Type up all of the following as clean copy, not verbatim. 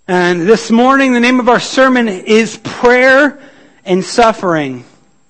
And this morning, the name of our sermon is Prayer and Suffering.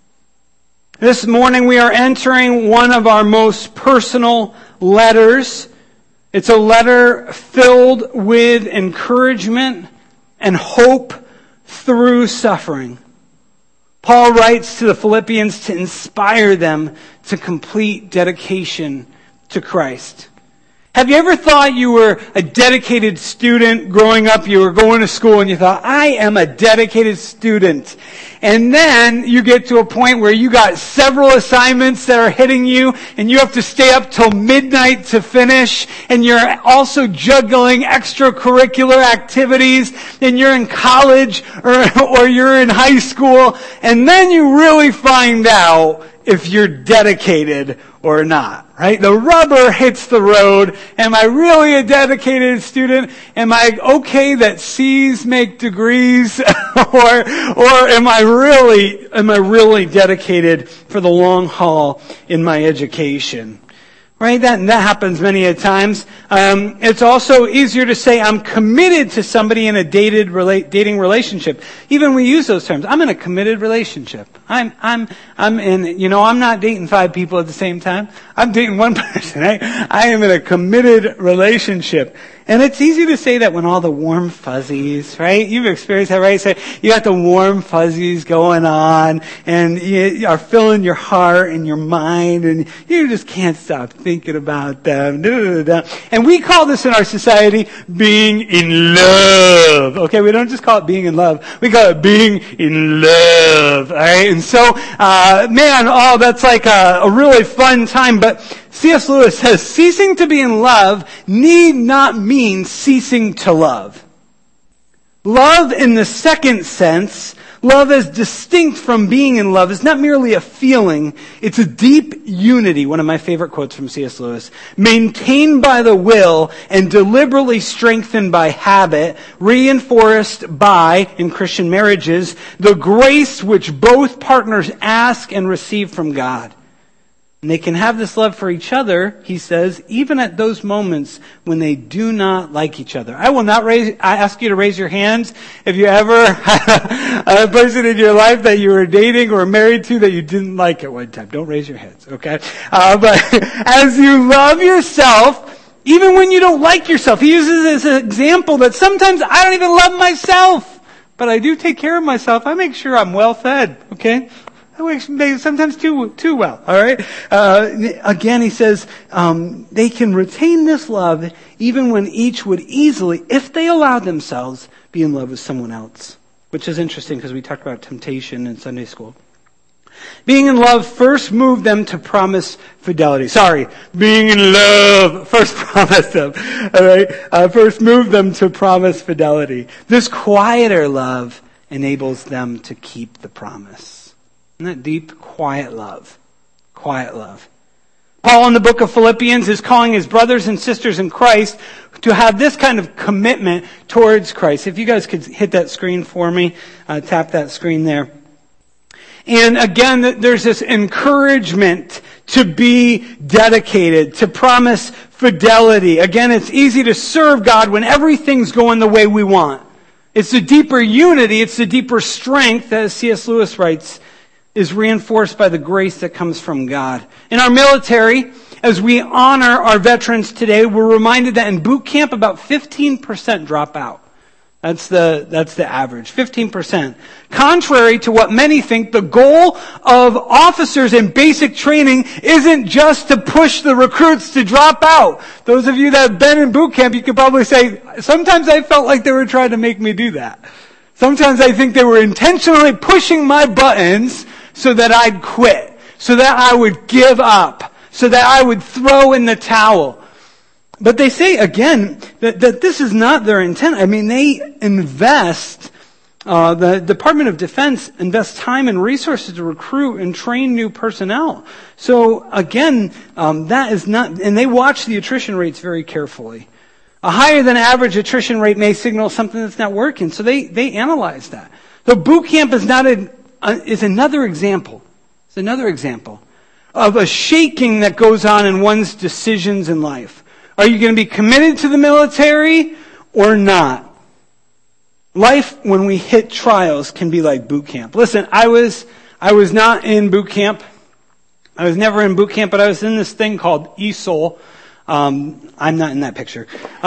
This morning, we are entering one of our most personal letters. It's a letter filled with encouragement and hope through suffering. Paul writes to the Philippians to inspire them to complete dedication to Christ. Have you ever thought you were a dedicated student growing up? You were going to school and you thought, I am a dedicated student. And then you get to a point where you got several assignments that are hitting you and you have to stay up till midnight to finish. And you're also juggling extracurricular activities. And you're in college or you're in high school. And then you really find out if you're dedicated or not, right? The rubber hits the road. Am I really a dedicated student? Am I okay that C's make degrees? or am I really dedicated for the long haul in my education? Right? That happens many a times. It's also easier to say I'm committed to somebody in a dating relationship. Even we use those terms. I'm in a committed relationship. I'm not dating 5 people at the same time. I'm dating one person. I am in a committed relationship. And it's easy to say that when all the warm fuzzies, right? You've experienced that, right? So you got the warm fuzzies going on and you are filling your heart and your mind and you just can't stop thinking about them. And we call this in our society being in love. Okay, we don't just call it being in love. We call it being in love. All right? And so, that's like a really fun time. But C.S. Lewis says, ceasing to be in love need not mean ceasing to love. Love in the second sense, love as distinct from being in love, is not merely a feeling, it's a deep unity, one of my favorite quotes from C.S. Lewis, maintained by the will and deliberately strengthened by habit, reinforced by, in Christian marriages, the grace which both partners ask and receive from God. And they can have this love for each other, he says, even at those moments when they do not like each other. I will not ask you to raise your hands if you ever had a person in your life that you were dating or married to that you didn't like at one time. Don't raise your hands, okay? But as you love yourself, even when you don't like yourself, he uses this example that sometimes I don't even love myself, but I do take care of myself. I make sure I'm well fed, okay? Sometimes too well, all right? Again, he says, they can retain this love even when each would easily, if they allowed themselves, be in love with someone else. Which is interesting because we talked about temptation in Sunday school. Being in love first moved them to promise fidelity. Being in love first promised them, all right? First moved them to promise fidelity. This quieter love enables them to keep the promise. Isn't that deep? Quiet love. Quiet love. Paul in the book of Philippians is calling his brothers and sisters in Christ to have this kind of commitment towards Christ. If you guys could hit that screen for me, tap that screen there. And again, there's this encouragement to be dedicated, to promise fidelity. Again, it's easy to serve God when everything's going the way we want. It's the deeper unity, it's the deeper strength, as C.S. Lewis writes, is reinforced by the grace that comes from God. In our military, as we honor our veterans today, we're reminded that in boot camp about 15% drop out. That's the average, 15%. Contrary to what many think, the goal of officers in basic training isn't just to push the recruits to drop out. Those of you that have been in boot camp, you could probably say, sometimes I felt like they were trying to make me do that. Sometimes I think they were intentionally pushing my buttons so that I'd quit, so that I would give up, so that I would throw in the towel. But they say, again, that this is not their intent. I mean, they invest, the Department of Defense invests time and resources to recruit and train new personnel. So, again, that is not, and they watch the attrition rates very carefully. A higher than average attrition rate may signal something that's not working, so they analyze that. So boot camp is another example. It's another example of a shaking that goes on in one's decisions in life. Are you going to be committed to the military or not? Life, when we hit trials, can be like boot camp. Listen, I was not in boot camp. I was never in boot camp, but I was in this thing called ESOL. I'm not in that picture.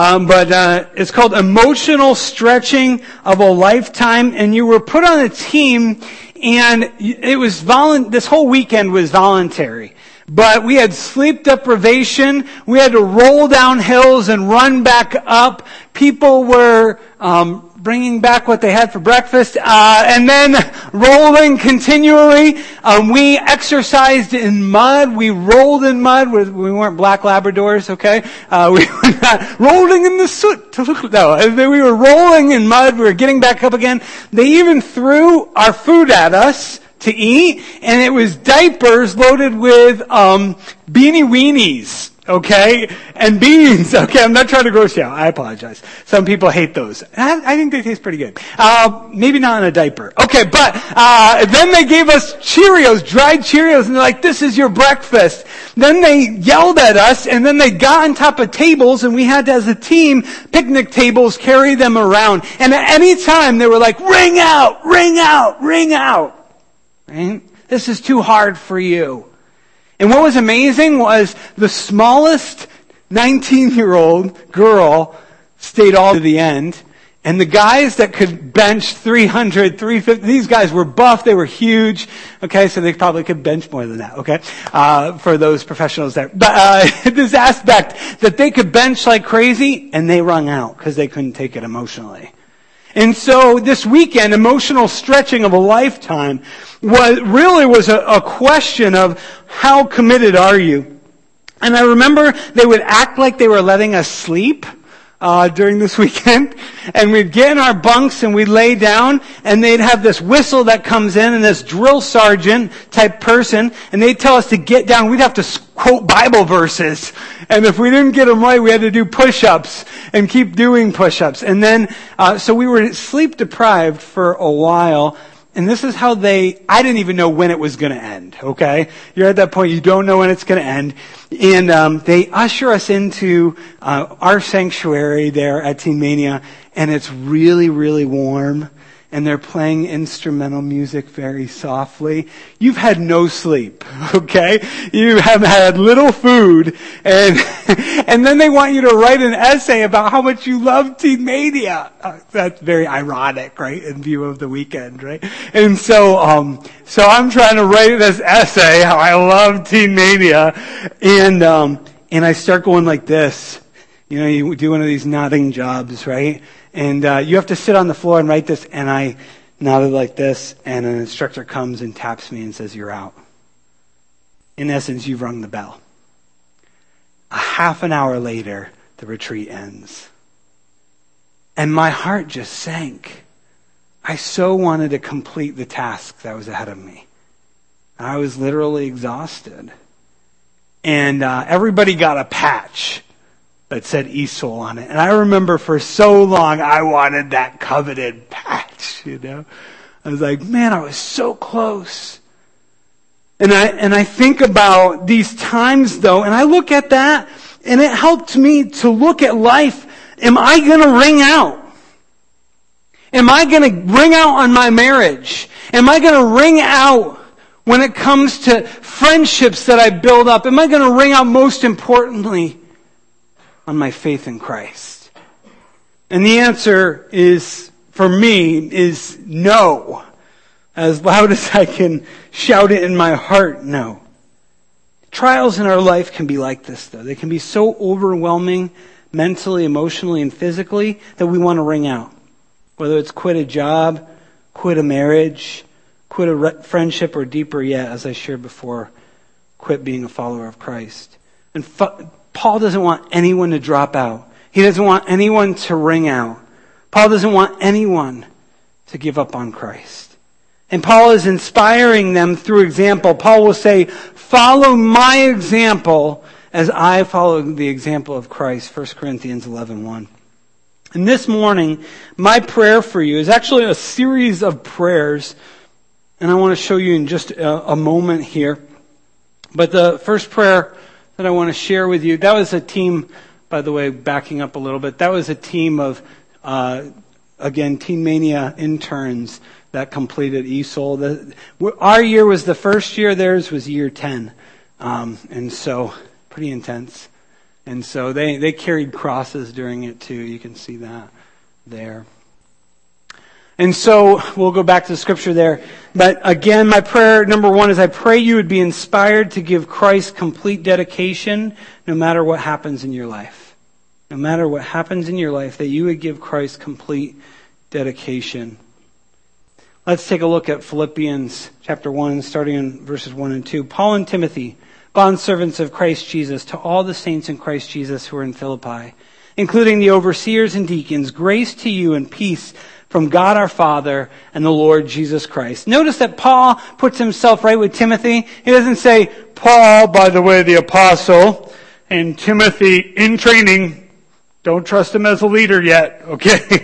But it's called Emotional Stretching of a Lifetime, and you were put on a team, and it was this whole weekend was voluntary. But we had sleep deprivation. We had to roll down hills and run back up. People were bringing back what they had for breakfast, and then rolling continually. We exercised in mud. We rolled in mud. We weren't black Labradors, okay? We were not rolling in the soot. No, we were rolling in mud. We were getting back up again. They even threw our food at us to eat, and it was diapers loaded with beanie weenies, okay, and beans. Okay, I'm not trying to gross you out. I apologize. Some people hate those. I think they taste pretty good. Maybe not in a diaper. Okay, but then they gave us Cheerios, dried Cheerios, and they're like, "This is your breakfast." Then they yelled at us, and then they got on top of tables, and we had to, as a team, picnic tables, carry them around. And at any time, they were like, "Ring out, ring out, ring out." Right? This is too hard for you. And what was amazing was the smallest 19-year-old girl stayed all to the end. And the guys that could bench 300, 350, these guys were buff, they were huge. Okay, so they probably could bench more than that, okay? For those professionals there. But this aspect that they could bench like crazy, and they wrung out because they couldn't take it emotionally. And so this weekend, emotional stretching of a lifetime was a question of how committed are you? And I remember they would act like they were letting us sleep during this weekend, and we'd get in our bunks and we'd lay down, and they'd have this whistle that comes in, and this drill sergeant type person, and they'd tell us to get down. We'd have to quote Bible verses, and if we didn't get them right, we had to do push-ups and keep doing push-ups. And then so we were sleep deprived for a while. And this is how I didn't even know when it was going to end, okay? You're at that point, you don't know when it's going to end. And they usher us into our sanctuary there at Teen Mania, and it's really, really warm. And they're playing instrumental music very softly. You've had no sleep, okay? You have had little food, and then they want you to write an essay about how much you love Teen Mania. That's very ironic, right? In view of the weekend, right? And so I'm trying to write this essay how I love Teen Mania, and I start going like this. You know, you do one of these nodding jobs, right? And you have to sit on the floor and write this, and I nodded like this, and an instructor comes and taps me and says, "You're out." In essence, you've rung the bell. A half an hour later, the retreat ends. And my heart just sank. I so wanted to complete the task that was ahead of me. I was literally exhausted. And everybody got a patch that said ESOL on it. And I remember for so long, I wanted that coveted patch, you know. I was like, man, I was so close. And I think about these times, though, and I look at that, and it helped me to look at life. Am I going to ring out? Am I going to ring out on my marriage? Am I going to ring out when it comes to friendships that I build up? Am I going to ring out, most importantly, on my faith in Christ? And the answer is, for me, is no. As loud as I can shout it in my heart, no. Trials in our life can be like this, though. They can be so overwhelming mentally, emotionally, and physically that we want to ring out. Whether it's quit a job, quit a marriage, quit a friendship, or deeper yet, as I shared before, quit being a follower of Christ. And Paul doesn't want anyone to drop out. He doesn't want anyone to ring out. Paul doesn't want anyone to give up on Christ. And Paul is inspiring them through example. Paul will say, follow my example as I follow the example of Christ. 1 Corinthians 11:1. And this morning, my prayer for you is actually a series of prayers. And I want to show you in just a moment here. But the first prayer that I want to share with you, that was a team, by the way, backing up a little bit, that was a team of again, Teen Mania interns that completed ESOL. Our year was the first year, theirs was year 10. And so, pretty intense. And so they carried crosses during it too. You can see that there. And so, we'll go back to the scripture there. But again, my prayer, number one, is I pray you would be inspired to give Christ complete dedication no matter what happens in your life. No matter what happens in your life, that you would give Christ complete dedication. Let's take a look at Philippians chapter 1, starting in verses 1 and 2. Paul and Timothy, bondservants of Christ Jesus, to all the saints in Christ Jesus who are in Philippi, including the overseers and deacons, grace to you and peace from God our Father and the Lord Jesus Christ. Notice that Paul puts himself right with Timothy. He doesn't say, Paul, by the way, the apostle, and Timothy in training. Don't trust him as a leader yet, okay?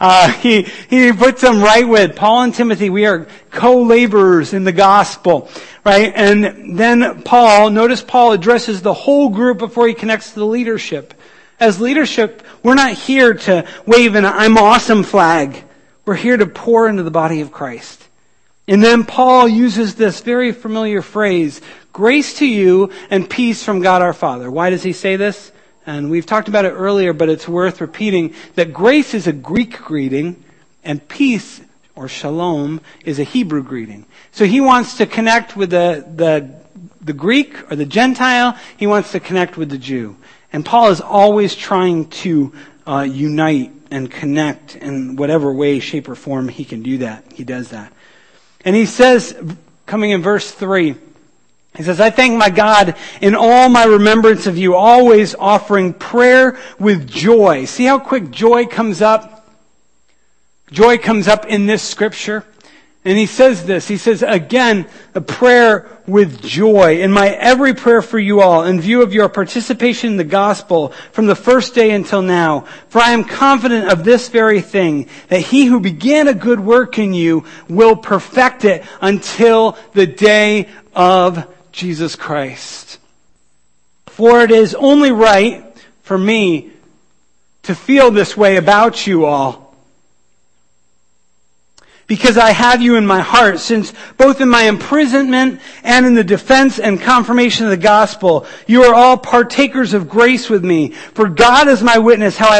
He puts them right with Paul and Timothy. We are co-laborers in the gospel, right? And then notice Paul addresses the whole group before he connects to the leadership. As leadership, we're not here to wave an I'm awesome flag. We're here to pour into the body of Christ. And then Paul uses this very familiar phrase, grace to you and peace from God our Father. Why does he say this? And we've talked about it earlier, but it's worth repeating that grace is a Greek greeting and peace, or shalom, is a Hebrew greeting. So he wants to connect with the Greek or the Gentile. He wants to connect with the Jew. And Paul is always trying to unite and connect in whatever way, shape, or form he can do that. He does that. And he says, coming in verse 3, he says, I thank my God in all my remembrance of you, always offering prayer with joy. See how quick joy comes up? Joy comes up in this scripture. And he says this, he says, again, a prayer with joy. In my every prayer for you all, in view of your participation in the gospel from the first day until now, for I am confident of this very thing, that he who began a good work in you will perfect it until the day of Jesus Christ. For it is only right for me to feel this way about you all, because I have you in my heart, since both in my imprisonment and in the defense and confirmation of the gospel, you are all partakers of grace with me. For God is my witness, how I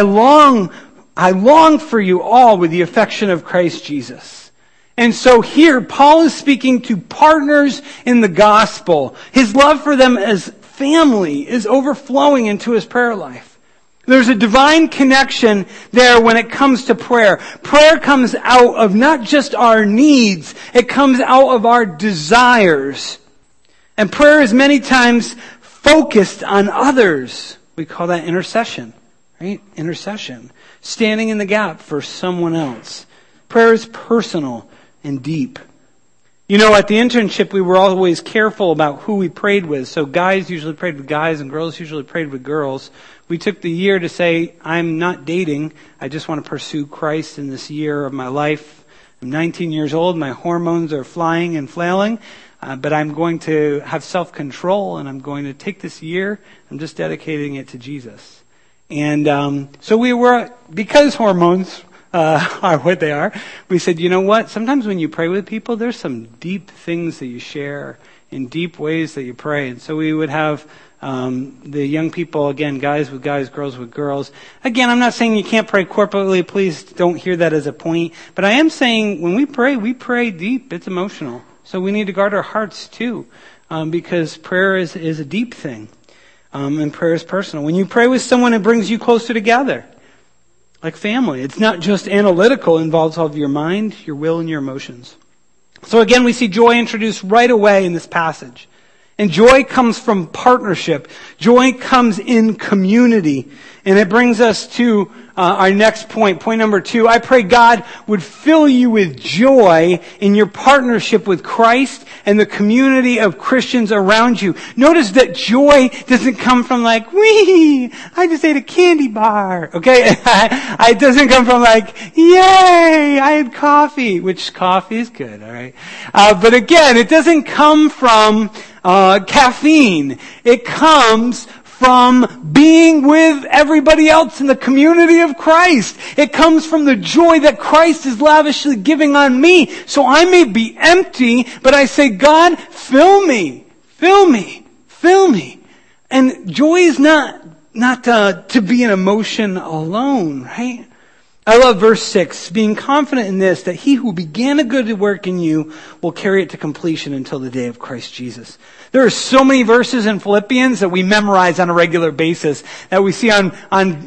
long for you all with the affection of Christ Jesus. And so here, Paul is speaking to partners in the gospel. His love for them as family is overflowing into his prayer life. There's a divine connection there when it comes to prayer. Prayer comes out of not just our needs, it comes out of our desires. And prayer is many times focused on others. We call that intercession, right? Intercession. Standing in the gap for someone else. Prayer is personal and deep. You know, at the internship, we were always careful about who we prayed with. So guys usually prayed with guys and girls usually prayed with girls. We took the year to say, I'm not dating. I just want to pursue Christ in this year of my life. I'm 19 years old. My hormones are flying and flailing. But I'm going to have self-control, and I'm going to take this year. I'm just dedicating it to Jesus. And so we were, because hormones are what they are, we said, you know what? Sometimes when you pray with people, there's some deep things that you share in deep ways that you pray. And so we would have the young people, again, guys with guys, girls with girls. Again, I'm not saying you can't pray corporately. Please don't hear that as a point. But I am saying when we pray deep. It's emotional. So we need to guard our hearts too, because prayer is a deep thing. And prayer is personal. When you pray with someone, it brings you closer together. Like family. It's not just analytical. It involves all of your mind, your will, and your emotions. So again, we see joy introduced right away in this passage. And joy comes from partnership. Joy comes in community. And it brings us to our next point. Point number 2. I pray God would fill you with joy in your partnership with Christ and the community of Christians around you. Notice that joy doesn't come from like, wee, I just ate a candy bar. Okay? It doesn't come from like, yay, I had coffee, which coffee is good, alright? But again, it doesn't come from caffeine. It comes from being with everybody else in the community of Christ. It comes from the joy that Christ is lavishly giving on me. So I may be empty, but I say, God, fill me, fill me, fill me. And joy is not to be an emotion alone, right? I love verse 6, being confident in this, that he who began a good work in you will carry it to completion until the day of Christ Jesus. There are so many verses in Philippians that we memorize on a regular basis, that we see in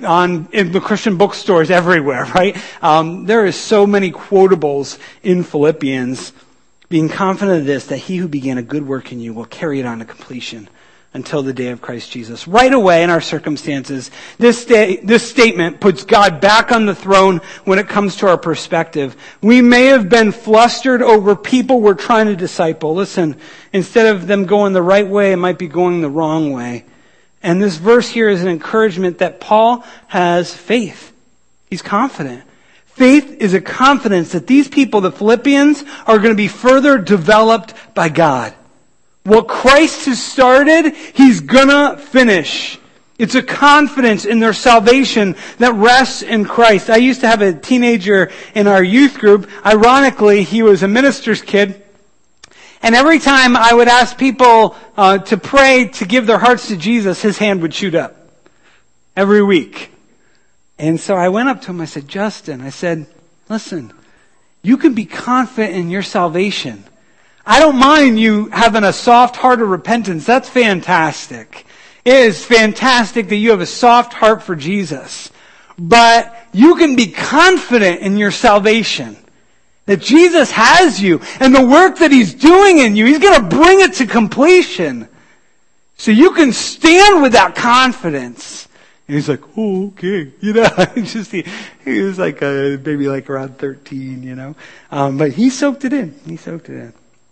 the Christian bookstores everywhere, right? There are so many quotables in Philippians. Being confident of this, that he who began a good work in you will carry it on to completion until the day of Christ Jesus. Right away in our circumstances, this statement puts God back on the throne when it comes to our perspective. We may have been flustered over people we're trying to disciple. Listen, instead of them going the right way, it might be going the wrong way. And this verse here is an encouragement that Paul has faith. He's confident. Faith is a confidence that these people, the Philippians, are going to be further developed by God. What Christ has started, he's gonna finish. It's a confidence in their salvation that rests in Christ. I used to have a teenager in our youth group. Ironically, he was a minister's kid. And every time I would ask people to pray to give their hearts to Jesus, his hand would shoot up. Every week. And so I went up to him, I said, Justin, I said, listen, you can be confident in your salvation. I don't mind you having a soft heart of repentance. That's fantastic. It is fantastic that you have a soft heart for Jesus. But you can be confident in your salvation. That Jesus has you. And the work that he's doing in you, he's going to bring it to completion. So you can stand with that confidence. And he's like, oh, okay. You know, he was like maybe like around 13, But he soaked it in. He soaked it in.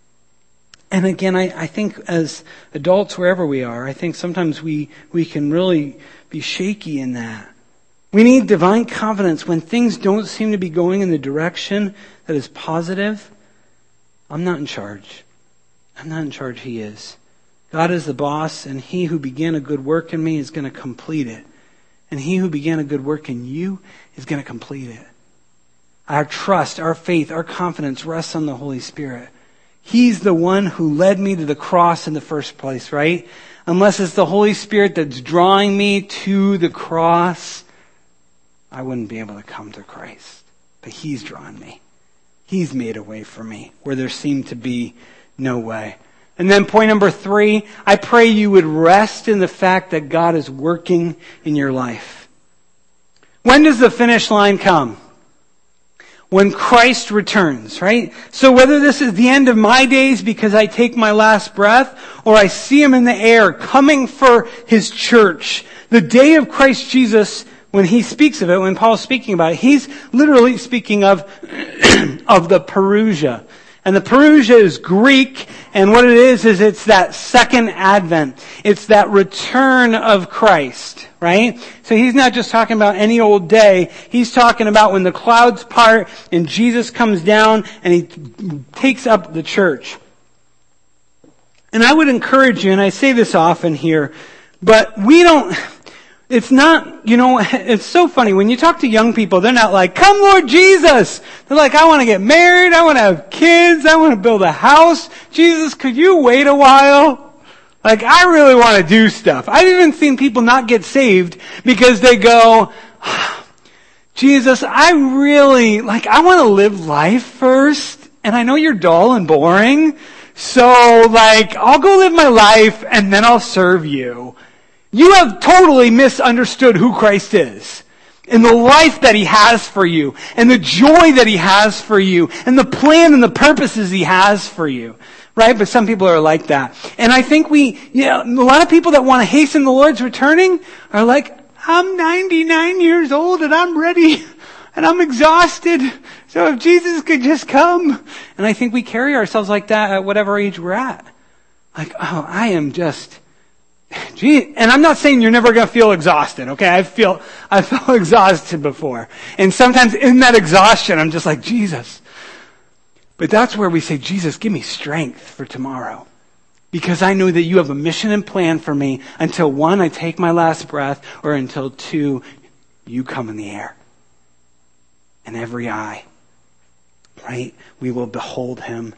And again, I think as adults, wherever we are, I think sometimes we can really be shaky in that. We need divine confidence when things don't seem to be going in the direction that is positive. I'm not in charge. I'm not in charge. He is. God is the boss, and he who began a good work in me is going to complete it. And he who began a good work in you is going to complete it. Our trust, our faith, our confidence rests on the Holy Spirit. He's the one who led me to the cross in the first place, right? Unless it's the Holy Spirit that's drawing me to the cross, I wouldn't be able to come to Christ. But he's drawn me. He's made a way for me where there seemed to be no way. And then point number 3, I pray you would rest in the fact that God is working in your life. When does the finish line come? When Christ returns, right? So whether this is the end of my days because I take my last breath, or I see him in the air coming for his church, the day of Christ Jesus, when he speaks of it, when Paul's speaking about it, he's literally speaking of the Parousia. And the Parousia is Greek, and what it is it's that second advent. It's that return of Christ, right? So he's not just talking about any old day. He's talking about when the clouds part and Jesus comes down and he takes up the church. And I would encourage you, and I say this often here, but it's not, it's so funny. When you talk to young people, they're not like, come Lord Jesus. They're like, I want to get married. I want to have kids. I want to build a house. Jesus, could you wait a while? Like, I really want to do stuff. I've even seen people not get saved because they go, Jesus, I want to live life first. And I know you're dull and boring. So I'll go live my life and then I'll serve you. You have totally misunderstood who Christ is and the life that he has for you and the joy that he has for you and the plan and the purposes he has for you, right? But some people are like that. And I think a lot of people that want to hasten the Lord's returning are like, I'm 99 years old and I'm ready and I'm exhausted. So if Jesus could just come. And I think we carry ourselves like that at whatever age we're at. Like, oh, I am just... And I'm not saying you're never going to feel exhausted, okay? I felt exhausted before. And sometimes in that exhaustion, I'm just like, Jesus. But that's where we say, Jesus, give me strength for tomorrow. Because I know that you have a mission and plan for me until 1, I take my last breath, or until 2, you come in the air. And every eye, right, we will behold him.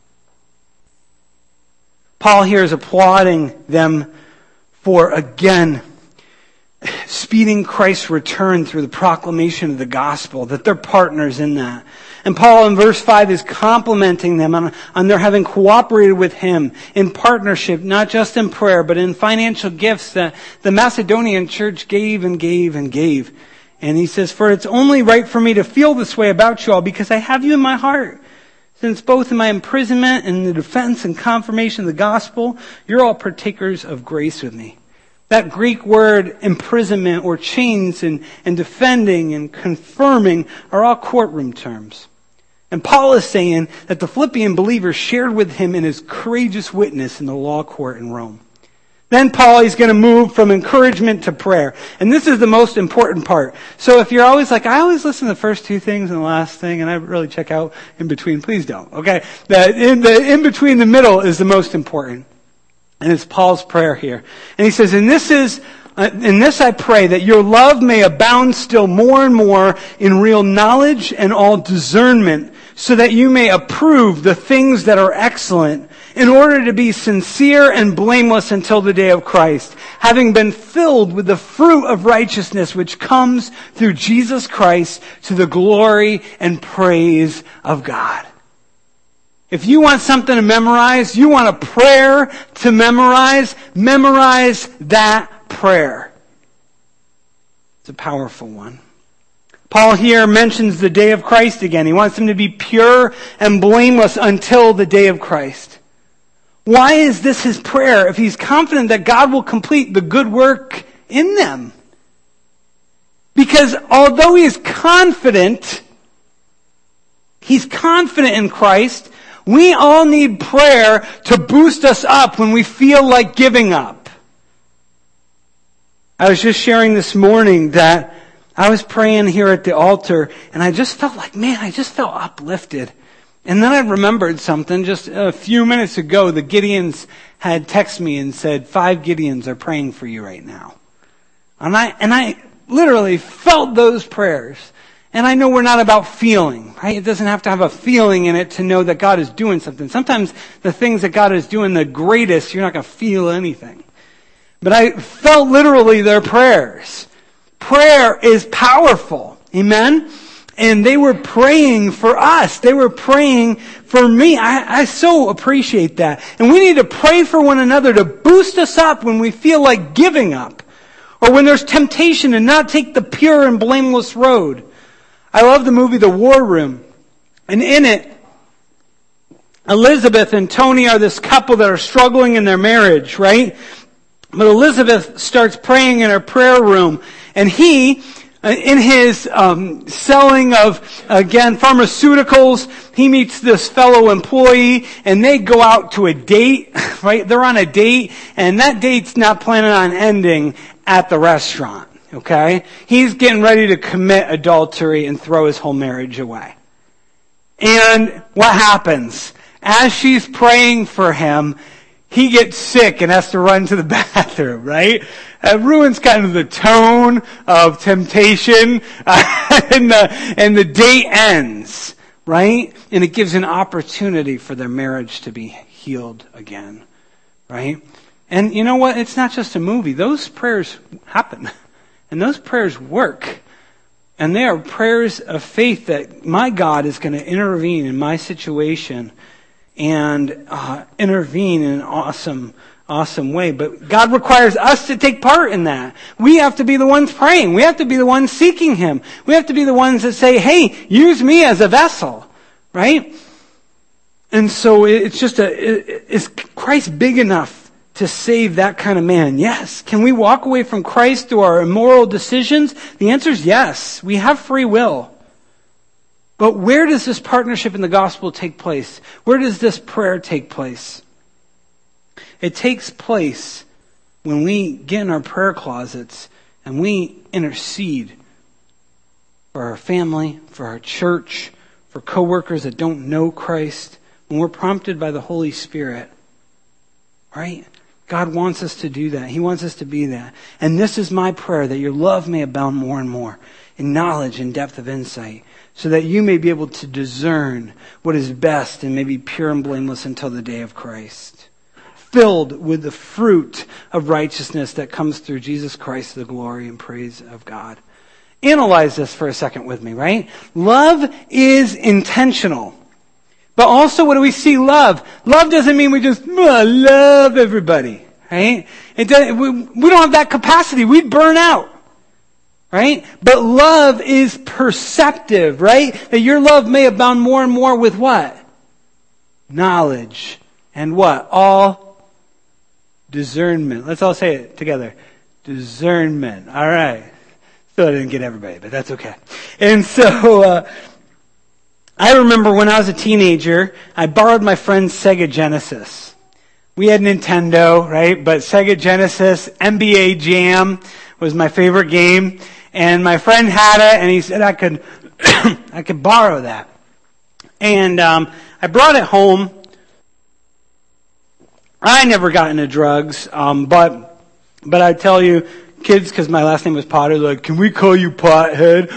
Paul here is applauding them for, again, speeding Christ's return through the proclamation of the gospel, that they're partners in that. And Paul in verse 5 is complimenting them on their having cooperated with him in partnership, not just in prayer, but in financial gifts that the Macedonian church gave and gave and gave. And he says, for it's only right for me to feel this way about you all because I have you in my heart. Since both in my imprisonment and the defense and confirmation of the gospel, you're all partakers of grace with me. That Greek word imprisonment or chains and defending and confirming are all courtroom terms. And Paul is saying that the Philippian believers shared with him in his courageous witness in the law court in Rome. Then Paul is going to move from encouragement to prayer. And this is the most important part. So if you're always like, I always listen to the first 2 things and the last thing, and I really check out in between, please don't. Okay? The in between, the middle is the most important. And it's Paul's prayer here. And he says, in this I pray that your love may abound still more and more in real knowledge and all discernment, so that you may approve the things that are excellent, in order to be sincere and blameless until the day of Christ, having been filled with the fruit of righteousness which comes through Jesus Christ to the glory and praise of God. If you want something to memorize, you want a prayer to memorize that prayer. It's a powerful one. Paul here mentions the day of Christ again. He wants them to be pure and blameless until the day of Christ. Why is this his prayer if he's confident that God will complete the good work in them? Because although he's confident in Christ, we all need prayer to boost us up when we feel like giving up. I was just sharing this morning that I was praying here at the altar and I just felt like, I just felt uplifted. And then I remembered something just a few minutes ago. The Gideons had texted me and said, 5 Gideons are praying for you right now. And I literally felt those prayers. And I know we're not about feeling, right? It doesn't have to have a feeling in it to know that God is doing something. Sometimes the things that God is doing the greatest, you're not going to feel anything. But I felt literally their prayers. Prayer is powerful. Amen? And they were praying for us. They were praying for me. I so appreciate that. And we need to pray for one another to boost us up when we feel like giving up. Or when there's temptation to not take the pure and blameless road. I love the movie The War Room. And in it, Elizabeth and Tony are this couple that are struggling in their marriage, right? But Elizabeth starts praying in her prayer room. And he, in his selling of, again, pharmaceuticals, he meets this fellow employee and they go out to a date, right? They're on a date and that date's not planning on ending at the restaurant, okay? He's getting ready to commit adultery and throw his whole marriage away. And what happens? As she's praying for him, he gets sick and has to run to the bathroom, right? It ruins kind of the tone of temptation, and the date ends, right? And it gives an opportunity for their marriage to be healed again, right? And you know what? It's not just a movie. Those prayers happen, and those prayers work. And they are prayers of faith that my God is going to intervene in my situation and intervene in an awesome way. But God requires us to take part in that. We have to be the ones praying. We have to be the ones seeking Him. We have to be the ones that say, hey, use me as a vessel, right? And so it's just is Christ big enough to save that kind of man? Yes. Can we walk away from Christ through our immoral decisions? The answer is yes. We have free will. But where does this partnership in the gospel take place? Where does this prayer take place? It takes place when we get in our prayer closets and we intercede for our family, for our church, for coworkers that don't know Christ. When we're prompted by the Holy Spirit, right? God wants us to do that. He wants us to be that. And this is my prayer, that your love may abound more and more in knowledge and depth of insight, so that you may be able to discern what is best and may be pure and blameless until the day of Christ, filled with the fruit of righteousness that comes through Jesus Christ, the glory and praise of God. Analyze this for a second with me, right? Love is intentional. But also, what do we see love? Love doesn't mean we just love everybody, right? We don't have that capacity. We'd burn out. Right? But love is perceptive, right? That your love may abound more and more with what? Knowledge. And what? All discernment. Let's all say it together. Discernment. All right. Still, I didn't get everybody, but that's okay. And so, I remember when I was a teenager, I borrowed my friend's Sega Genesis. We had Nintendo, right? But Sega Genesis, NBA Jam was my favorite game. And my friend had it, and he said I could borrow that. And I brought it home. I never got into drugs, but I tell you, kids, because my last name was Potter, like, can we call you Pothead?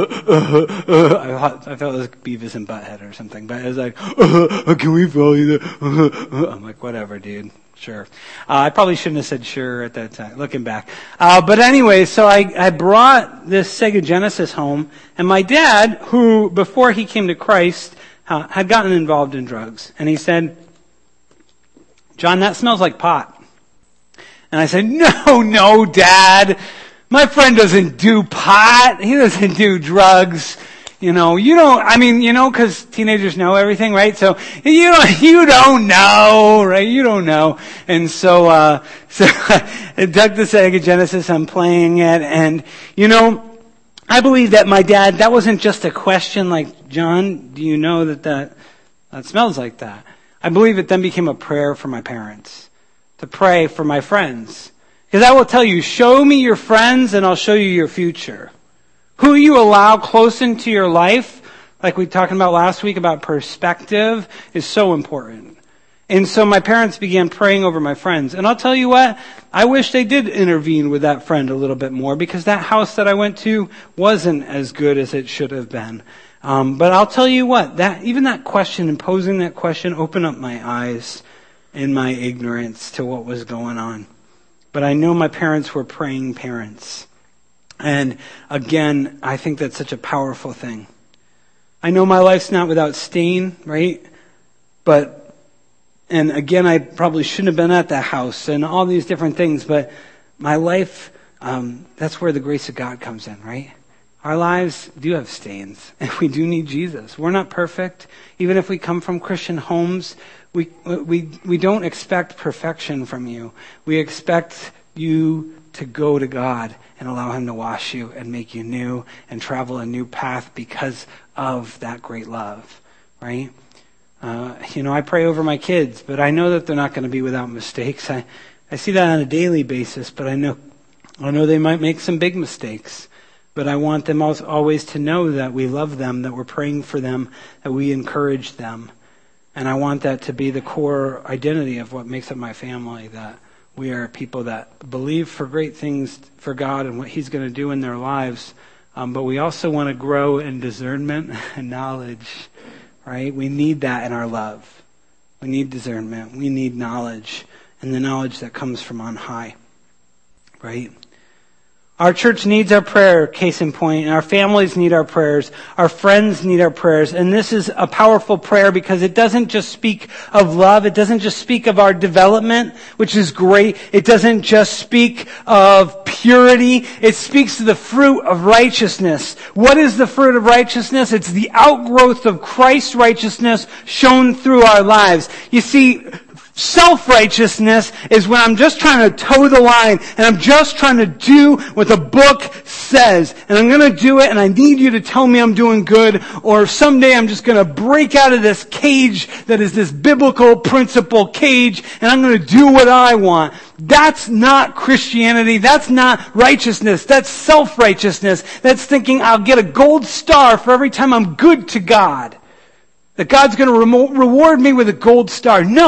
I thought it was Beavis and Butthead or something, but it was like, can we call you that? I'm like, whatever, dude. Sure. I probably shouldn't have said sure at that time, looking back. But anyway, so I brought this Sega Genesis home, and my dad, who, before he came to Christ, had gotten involved in drugs. And he said, John, that smells like pot. And I said, no, Dad. My friend doesn't do pot. He doesn't do drugs. You don't, cause teenagers know everything, right? So, you don't know, right? You don't know. And so I dug the Sega Genesis, I'm playing it, and, I believe that my dad, that wasn't just a question like, John, do you know that smells like that? I believe it then became a prayer for my parents, to pray for my friends. Because I will tell you, show me your friends and I'll show you your future. Who you allow close into your life, like we talked about last week about perspective, is so important. And so my parents began praying over my friends. And I'll tell you what, I wish they did intervene with that friend a little bit more, because that house that I went to wasn't as good as it should have been. But I'll tell you what, even that question, and posing that question, opened up my eyes in my ignorance to what was going on. But I know my parents were praying parents. And again, I think that's such a powerful thing. I know my life's not without stain, right? And again, I probably shouldn't have been at that house and all these different things, but my life, that's where the grace of God comes in, right? Our lives do have stains, and we do need Jesus. We're not perfect. Even if we come from Christian homes, we don't expect perfection from you. We expect you to go to God and allow Him to wash you and make you new and travel a new path because of that great love, right? I pray over my kids, but I know that they're not going to be without mistakes. I see that on a daily basis, but I know they might make some big mistakes. But I want them always to know that we love them, that we're praying for them, that we encourage them. And I want that to be the core identity of what makes up my family, that we are people that believe for great things for God and what He's going to do in their lives. But we also want to grow in discernment and knowledge, right? We need that in our love. We need discernment. We need knowledge, and the knowledge that comes from on high, right? Our church needs our prayer, case in point, and our families need our prayers. Our friends need our prayers. And this is a powerful prayer because it doesn't just speak of love. It doesn't just speak of our development, which is great. It doesn't just speak of purity. It speaks to the fruit of righteousness. What is the fruit of righteousness? It's the outgrowth of Christ's righteousness shown through our lives. You see, self-righteousness is when I'm just trying to toe the line and I'm just trying to do what the book says. And I'm going to do it and I need you to tell me I'm doing good, or someday I'm just going to break out of this cage that is this biblical principle cage and I'm going to do what I want. That's not Christianity. That's not righteousness. That's self-righteousness. That's thinking I'll get a gold star for every time I'm good to God. That God's going to reward me with a gold star. No.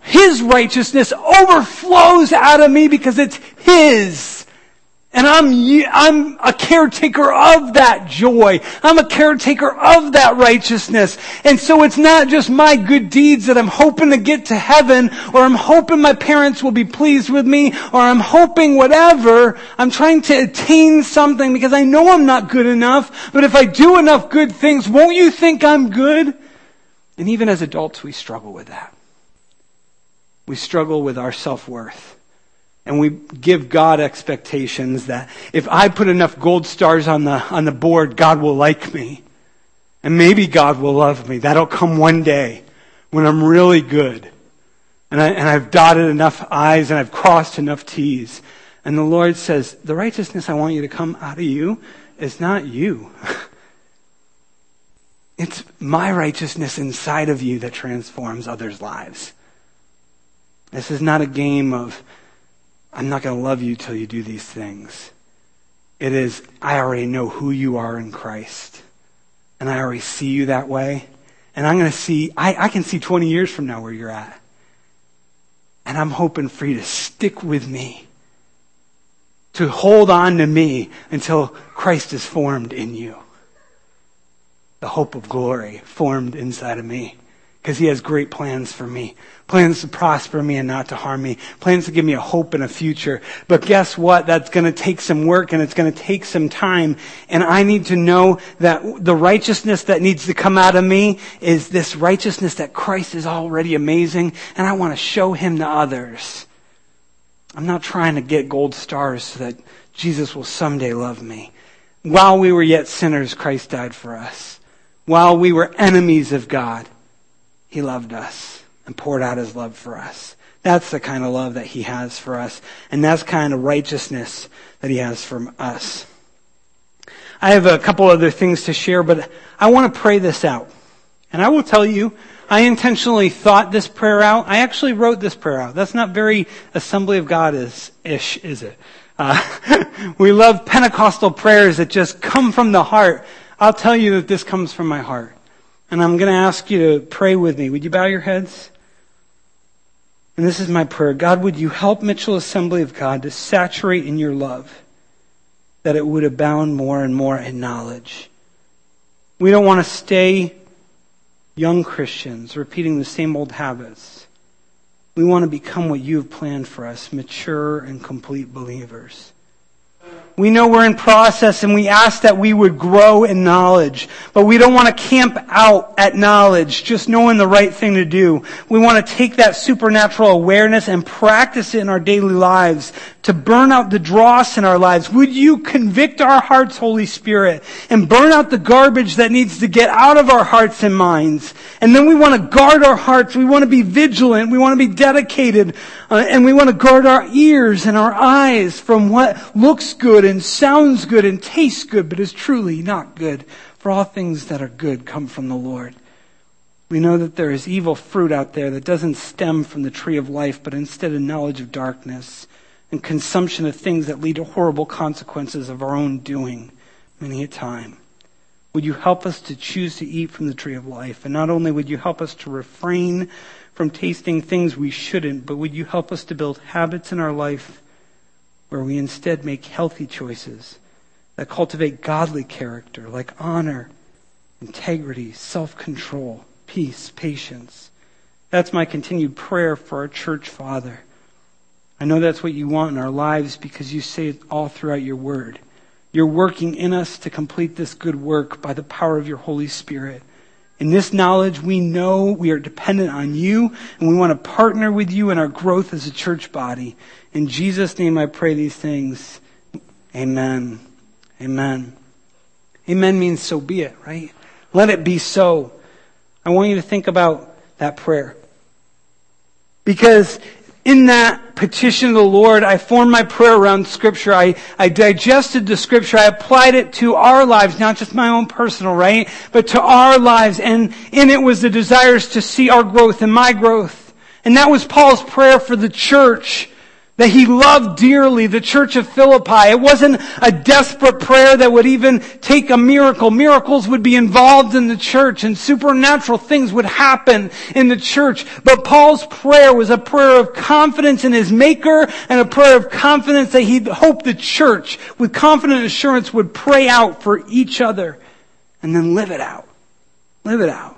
His righteousness overflows out of me because it's His. And I'm a caretaker of that joy. I'm a caretaker of that righteousness. And so it's not just my good deeds that I'm hoping to get to heaven, or I'm hoping my parents will be pleased with me, or I'm hoping whatever. I'm trying to attain something because I know I'm not good enough. But if I do enough good things, won't you think I'm good? And even as adults, we struggle with that. We struggle with our self-worth. And we give God expectations that if I put enough gold stars on the board, God will like me. And maybe God will love me. That'll come one day when I'm really good. And I've dotted enough I's and I've crossed enough T's. And the Lord says, the righteousness I want you to come out of you is not you. It's my righteousness inside of you that transforms others' lives. This is not a game of, I'm not going to love you till you do these things. It is, I already know who you are in Christ. And I already see you that way. And I'm going to see, I can see 20 years from now where you're at. And I'm hoping for you to stick with me. To hold on to me until Christ is formed in you. The hope of glory formed inside of me. Because He has great plans for me. Plans to prosper me and not to harm me. Plans to give me a hope and a future. But guess what? That's going to take some work and it's going to take some time. And I need to know that the righteousness that needs to come out of me is this righteousness that Christ is already amazing. And I want to show Him to others. I'm not trying to get gold stars so that Jesus will someday love me. While we were yet sinners, Christ died for us. While we were enemies of God, He loved us and poured out His love for us. That's the kind of love that He has for us. And that's the kind of righteousness that He has from us. I have a couple other things to share, but I want to pray this out. And I will tell you, I intentionally thought this prayer out. I actually wrote this prayer out. That's not very Assembly of God-ish, is it? We love Pentecostal prayers that just come from the heart. I'll tell you that this comes from my heart. And I'm going to ask you to pray with me. Would you bow your heads? And this is my prayer. God, would you help Mitchell Assembly of God to saturate in your love, that it would abound more and more in knowledge. We don't want to stay young Christians repeating the same old habits. We want to become what you have planned for us, mature and complete believers. We know we're in process and we ask that we would grow in knowledge. But we don't want to camp out at knowledge, just knowing the right thing to do. We want to take that supernatural awareness and practice it in our daily lives to burn out the dross in our lives. Would you convict our hearts, Holy Spirit, and burn out the garbage that needs to get out of our hearts and minds? And then we want to guard our hearts. We want to be vigilant. We want to be dedicated. And we want to guard our ears and our eyes from what looks good and sounds good and tastes good, but is truly not good. For all things that are good come from the Lord. We know that there is evil fruit out there that doesn't stem from the tree of life, but instead a knowledge of darkness and consumption of things that lead to horrible consequences of our own doing many a time. Would you help us to choose to eat from the tree of life? And not only would you help us to refrain from tasting things we shouldn't, but would you help us to build habits in our life where we instead make healthy choices that cultivate godly character like honor, integrity, self-control, peace, patience. That's my continued prayer for our church father. I know that's what you want in our lives because you say it all throughout your word. You're working in us to complete this good work by the power of your Holy Spirit. In this knowledge, we know we are dependent on you, and we want to partner with you in our growth as a church body. In Jesus' name I pray these things. Amen. Amen. Amen means so be it, right? Let it be so. I want you to think about that prayer. Because in that petition of the Lord, I formed my prayer around Scripture. I digested the Scripture. I applied it to our lives, not just my own personal, right? But to our lives. And in it was the desires to see our growth and my growth. And that was Paul's prayer for the church. that he loved dearly the church of Philippi. It wasn't a desperate prayer that would even take a miracle. Miracles would be involved in the church and supernatural things would happen in the church. But Paul's prayer was a prayer of confidence in his Maker and a prayer of confidence that he hoped the church, with confident assurance, would pray out for each other and then live it out. Live it out.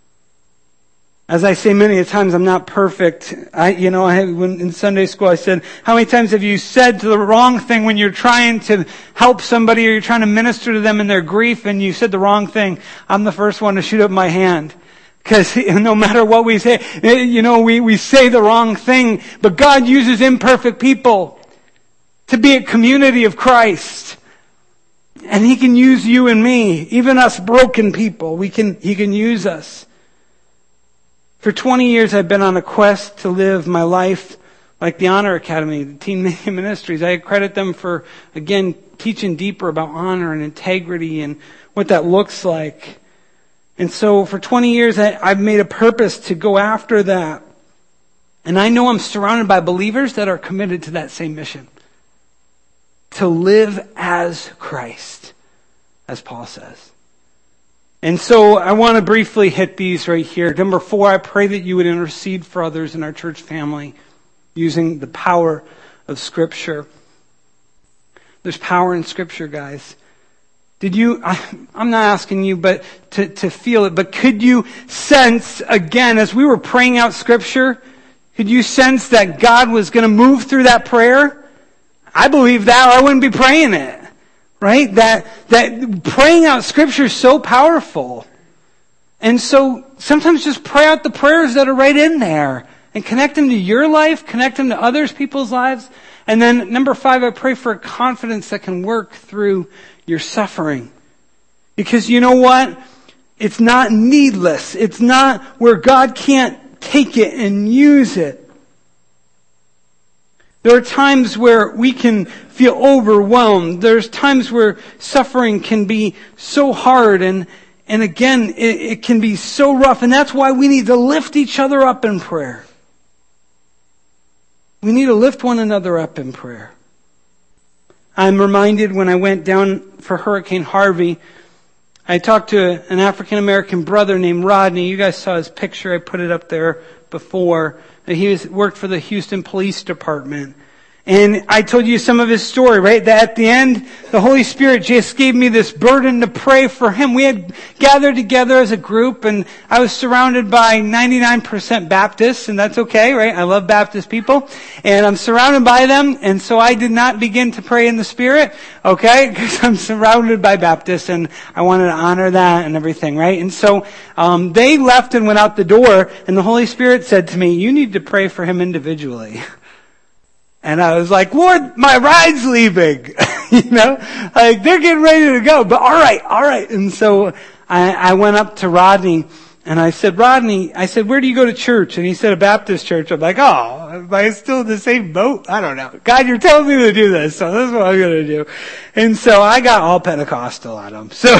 As I say many times, I'm not perfect. In Sunday school I said, how many times have you said the wrong thing when you're trying to help somebody or you're trying to minister to them in their grief and you said the wrong thing? I'm the first one to shoot up my hand. Because no matter what we say, we say the wrong thing. But God uses imperfect people to be a community of Christ. And He can use you and me, even us broken people. He can use us. For 20 years, I've been on a quest to live my life like the Honor Academy, the Teen Ministries. I credit them for, again, teaching deeper about honor and integrity and what that looks like. And so for 20 years, I've made a purpose to go after that. And I know I'm surrounded by believers that are committed to that same mission. To live as Christ, as Paul says. And so I want to briefly hit these right here. Number 4, I pray that you would intercede for others in our church family using the power of Scripture. There's power in Scripture, guys. I'm not asking you but to feel it, but could you sense, again, as we were praying out Scripture, could you sense that God was going to move through that prayer? I believe that, or I wouldn't be praying it. Right? That praying out Scripture is so powerful. And so sometimes just pray out the prayers that are right in there and connect them to your life, connect them to others people's lives. And then number 5, I pray for a confidence that can work through your suffering. Because you know what? It's not needless. It's not where God can't take it and use it. There are times where we can feel overwhelmed. There's times where suffering can be so hard and again, it can be so rough. And that's why we need to lift each other up in prayer. We need to lift one another up in prayer. I'm reminded when I went down for Hurricane Harvey, I talked to an African American brother named Rodney. You guys saw his picture. I put it up there before. He worked for the Houston Police Department. And I told you some of his story, right? That at the end, the Holy Spirit just gave me this burden to pray for him. We had gathered together as a group, and I was surrounded by 99% Baptists, and that's okay, right? I love Baptist people. And I'm surrounded by them, and so I did not begin to pray in the Spirit, okay? Because I'm surrounded by Baptists, and I wanted to honor that and everything, right? And so they left and went out the door, and the Holy Spirit said to me, you need to pray for him individually. And I was like, Lord, my ride's leaving. Like they're getting ready to go. But all right. And so I went up to Rodney and I said, Rodney, where do you go to church? And he said, a Baptist church. I'm like, oh, am I still in the same boat? I don't know. God, you're telling me to do this, so this is what I'm going to do. And so I got all Pentecostal on him. So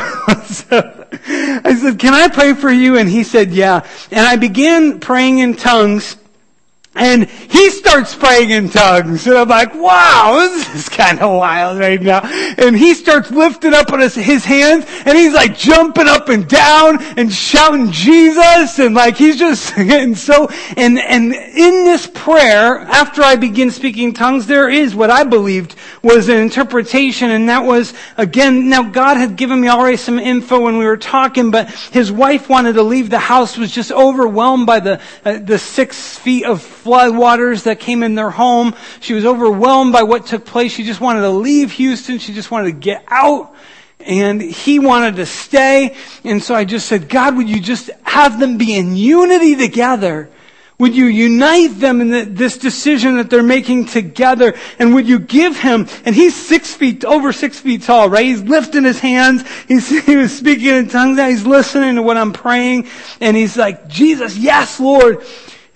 I said, can I pray for you? And he said, yeah. And I began praying in tongues. And he starts praying in tongues. And I'm like, wow, this is kind of wild right now. And he starts lifting up on his hands. And he's like jumping up and down and shouting Jesus. And like he's just getting so. And in this prayer, after I begin speaking tongues, there is what I believed was an interpretation. And that was, again, now God had given me already some info when we were talking. But his wife wanted to leave the house, was just overwhelmed by the 6 feet of flood waters that came in their home. She was overwhelmed by what took place. She just wanted to leave Houston. She just wanted to get out. And he wanted to stay. And so I just said, God, would you just have them be in unity together? Would you unite them in this decision that they're making together? And would you give him, and he's over 6 feet tall, right? He's lifting his hands. He was speaking in tongues. Now he's listening to what I'm praying. And he's like, Jesus, yes, Lord.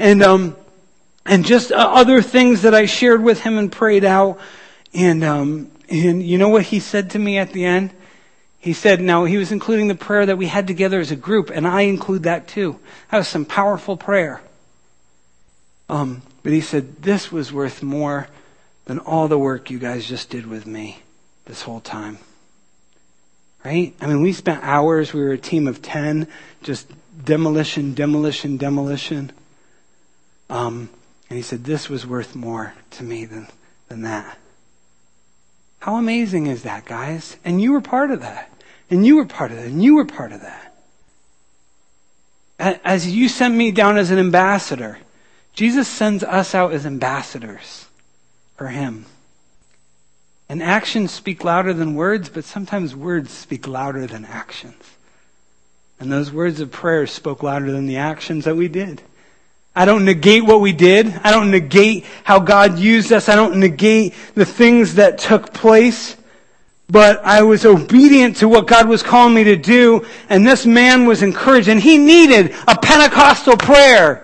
And just other things that I shared with him and prayed out. And you know what he said to me at the end? He said, now he was including the prayer that we had together as a group, and I include that too. That was some powerful prayer. But he said, this was worth more than all the work you guys just did with me this whole time. Right? I mean, we spent hours. We were a team of 10, just demolition. And he said, this was worth more to me than that. How amazing is that, guys? And you were part of that. And you were part of that. And you were part of that. As you sent me down as an ambassador, Jesus sends us out as ambassadors for him. And actions speak louder than words, but sometimes words speak louder than actions. And those words of prayer spoke louder than the actions that we did. I don't negate what we did. I don't negate how God used us. I don't negate the things that took place. But I was obedient to what God was calling me to do. And this man was encouraged. And he needed a Pentecostal prayer.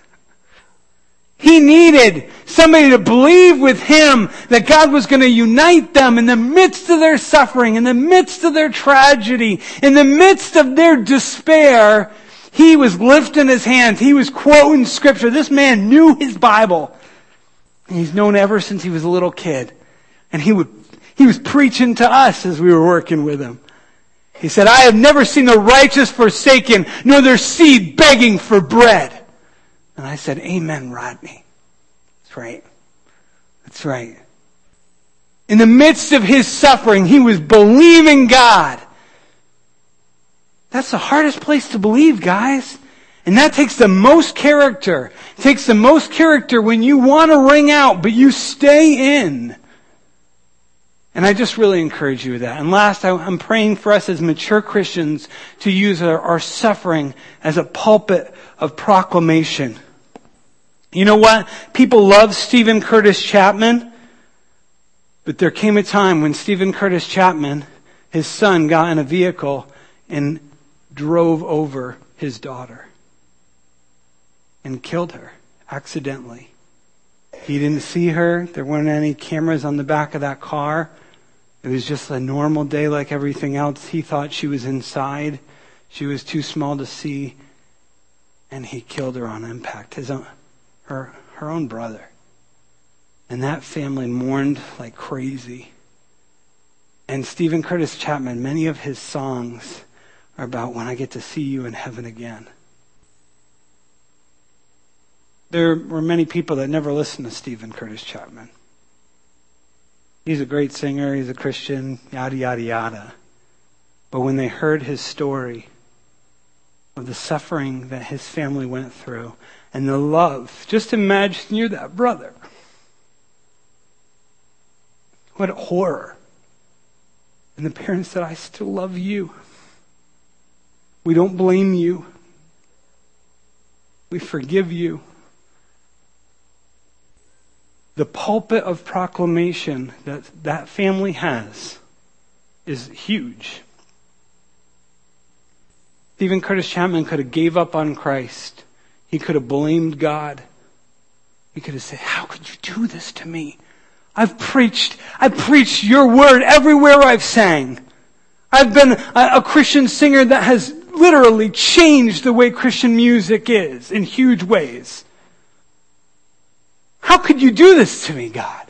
He needed somebody to believe with him that God was going to unite them in the midst of their suffering, in the midst of their tragedy, in the midst of their despair. He was lifting his hands. He was quoting scripture. This man knew his Bible. And he's known ever since he was a little kid. And he was preaching to us as we were working with him. He said, I have never seen the righteous forsaken, nor their seed begging for bread. And I said, amen, Rodney. That's right. That's right. In the midst of his suffering, he was believing God. That's the hardest place to believe, guys. And that takes the most character. It takes the most character when you want to ring out, but you stay in. And I just really encourage you with that. And last, I'm praying for us as mature Christians to use our suffering as a pulpit of proclamation. You know what? People love Stephen Curtis Chapman, but there came a time when Stephen Curtis Chapman, his son, got in a vehicle and drove over his daughter and killed her accidentally. He didn't see her. There weren't any cameras on the back of that car. It was just a normal day like everything else. He thought she was inside. She was too small to see. And he killed her on impact. Her own brother. And that family mourned like crazy. And Stephen Curtis Chapman, many of his songs are about when I get to see you in heaven again. There were many people that never listened to Stephen Curtis Chapman. He's a great singer, he's a Christian, yada, yada, yada. But when they heard his story of the suffering that his family went through and the love, just imagine you're that brother. What a horror. And the parents said, I still love you. We don't blame you. We forgive you. The pulpit of proclamation that family has is huge. Stephen Curtis Chapman could have gave up on Christ. He could have blamed God. He could have said, how could you do this to me? I've preached your word everywhere I've sang. I've been a Christian singer that has literally changed the way Christian music is in huge ways. How could you do this to me, God?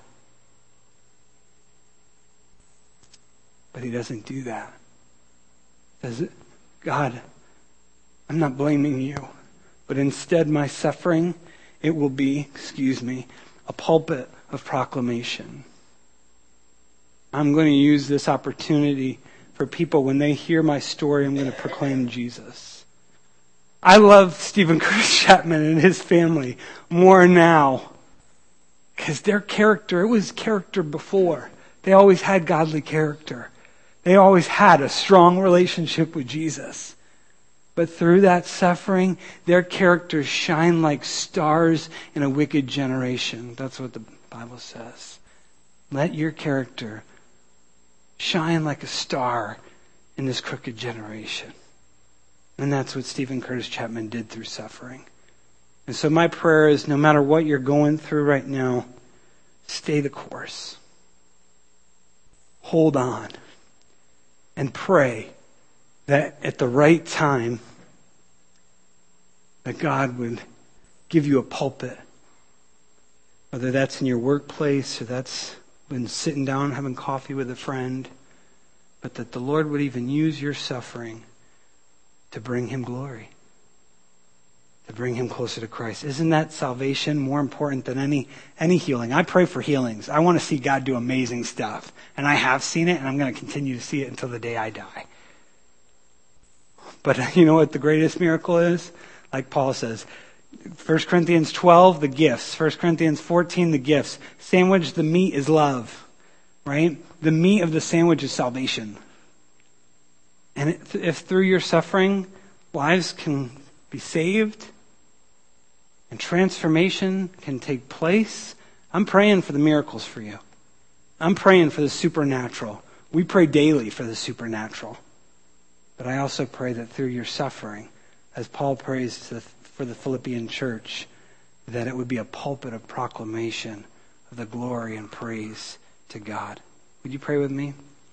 But he doesn't do that. He says, God, I'm not blaming you, but instead my suffering, it will be, a pulpit of proclamation. I'm going to use this opportunity for people, when they hear my story, I'm going to proclaim Jesus. I love Stephen Curtis Chapman and his family more now. Because their character, it was character before. They always had godly character. They always had a strong relationship with Jesus. But through that suffering, their characters shine like stars in a wicked generation. That's what the Bible says. Let your character shine like a star in this crooked generation. And that's what Stephen Curtis Chapman did through suffering. And so my prayer is, no matter what you're going through right now, stay the course. Hold on. And pray that at the right time, that God would give you a pulpit whether that's in your workplace or that's when sitting down having coffee with a friend, but that the Lord would even use your suffering to bring him glory, to bring him closer to Christ. Isn't that salvation more important than any healing? I pray for healings. I want to see God do amazing stuff. And I have seen it, and I'm going to continue to see it until the day I die. But you know what the greatest miracle is? Like Paul says, 1 Corinthians 12, the gifts. 1 Corinthians 14, the gifts. Sandwich, the meat is love. Right? The meat of the sandwich is salvation. And if through your suffering, lives can be saved and transformation can take place, I'm praying for the miracles for you. I'm praying for the supernatural. We pray daily for the supernatural. But I also pray that through your suffering, as Paul prays for the Philippian church, that it would be a pulpit of proclamation of the glory and praise to God. Would you pray with me?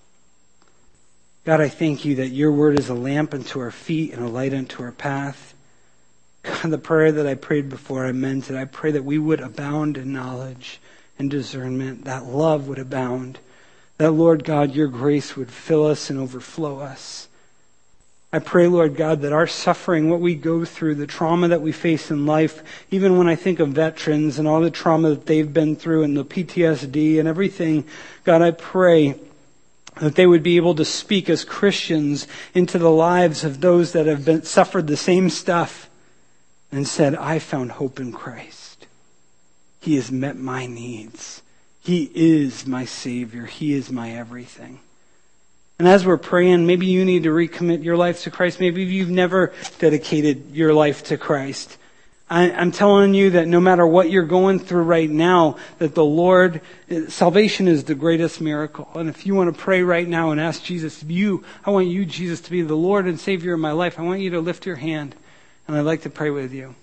God, I thank you that your word is a lamp unto our feet and a light unto our path. God, the prayer that I prayed before I meant it, I pray that we would abound in knowledge and discernment, that love would abound, that, Lord God, your grace would fill us and overflow us. I pray, Lord God, that our suffering, what we go through, the trauma that we face in life, even when I think of veterans and all the trauma that they've been through and the PTSD and everything, God, I pray that they would be able to speak as Christians into the lives of those that have suffered the same stuff and said, I found hope in Christ. He has met my needs. He is my Savior. He is my everything. And as we're praying, maybe you need to recommit your life to Christ. Maybe you've never dedicated your life to Christ. I'm telling you that no matter what you're going through right now, that the Lord, salvation is the greatest miracle. And if you want to pray right now and ask Jesus, I want you, Jesus, to be the Lord and Savior of my life. I want you to lift your hand, and I'd like to pray with you.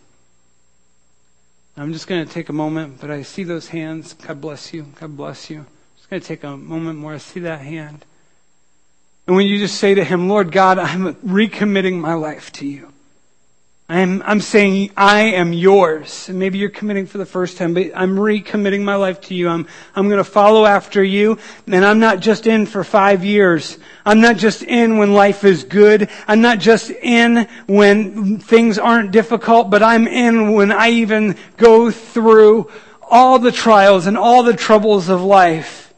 I'm just going to take a moment, but I see those hands. God bless you. God bless you. I'm just going to take a moment more. I see that hand. And when you just say to him, Lord God, I'm recommitting my life to you. I'm saying I am yours. And maybe you're committing for the first time, but I'm recommitting my life to you. I'm going to follow after you. And I'm not just in for 5 years. I'm not just in when life is good. I'm not just in when things aren't difficult, but I'm in when I even go through all the trials and all the troubles of life.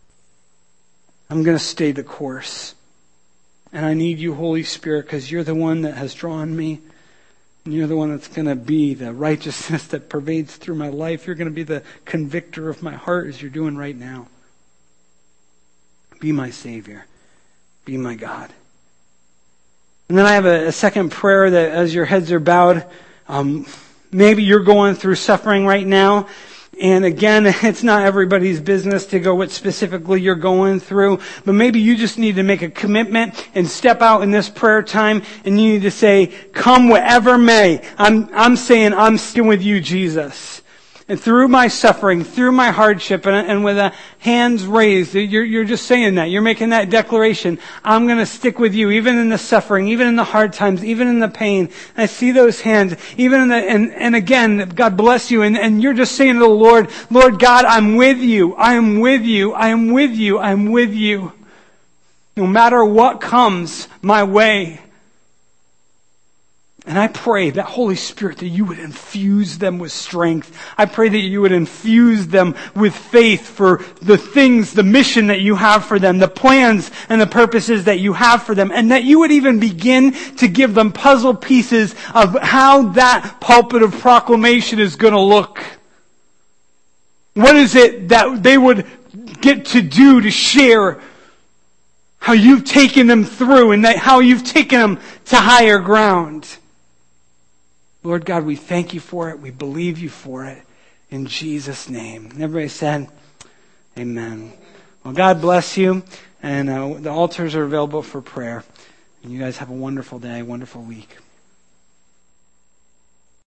I'm going to stay the course. And I need you, Holy Spirit, because you're the one that has drawn me. And you're the one that's going to be the righteousness that pervades through my life. You're going to be the convictor of my heart as you're doing right now. Be my Savior. Be my God. And then I have a second prayer that as your heads are bowed, maybe you're going through suffering right now. And again, it's not everybody's business to go what specifically you're going through, but maybe you just need to make a commitment and step out in this prayer time and you need to say, come whatever may. I'm saying I'm sticking with you, Jesus. And through my suffering, through my hardship, and with the hands raised, you're just saying that. You're making that declaration. I'm going to stick with you, even in the suffering, even in the hard times, even in the pain. And I see those hands, even in the, and again, God bless you. And you're just saying to the Lord, Lord God, I'm with you. I am with you. I am with you. I am with you. No matter what comes my way. And I pray that Holy Spirit, that you would infuse them with strength. I pray that you would infuse them with faith for the things, the mission that you have for them, the plans and the purposes that you have for them, and that you would even begin to give them puzzle pieces of how that pulpit of proclamation is going to look. What is it that they would get to do to share how you've taken them through and that how you've taken them to higher ground? Lord God, we thank you for it. We believe you for it. In Jesus' name. And everybody said, amen. Well, God bless you. And the altars are available for prayer. And you guys have a wonderful day, wonderful week.